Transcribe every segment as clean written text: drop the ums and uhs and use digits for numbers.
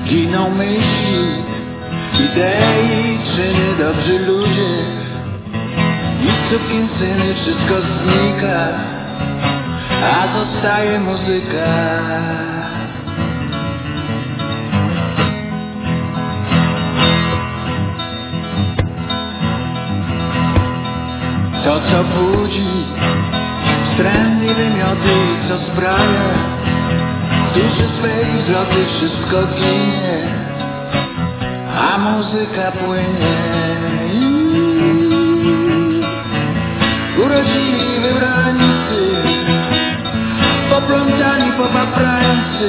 Giną myśli, idei, czyny, dobrzy ludzie. I sukinsyny, wszystko znika, a zostaje muzyka. To, co budzi wstrętne wymioty, co sprawia w duszy swej wzloty, wszystko ginie, a muzyka płynie. Urodzili wybrańcy, poplątani popaprańcy,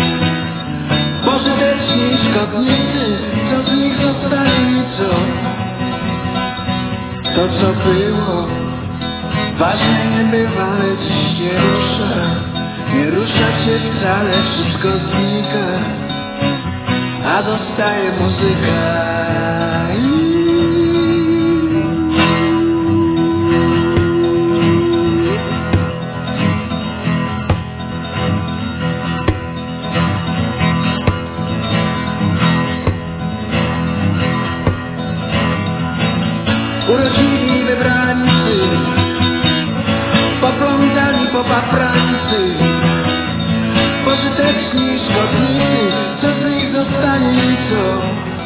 pożyteczni szkodnicy, co z nich zostanie i co? To, co było, ważne nie bywa, ale dziś nie rusza. Nie rusza się wcale, wszystko znika, a zostaje muzyka. Urodzili wybrańcy, poplątani popaprańcy, pożyteczni szkodnicy, co z nich zostanie i co?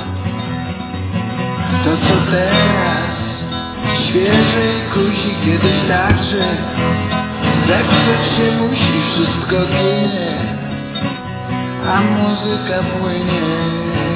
To, co teraz świeże i kusi, kiedyś także zepsuć się musi, wszystko ginie, a muzyka płynie.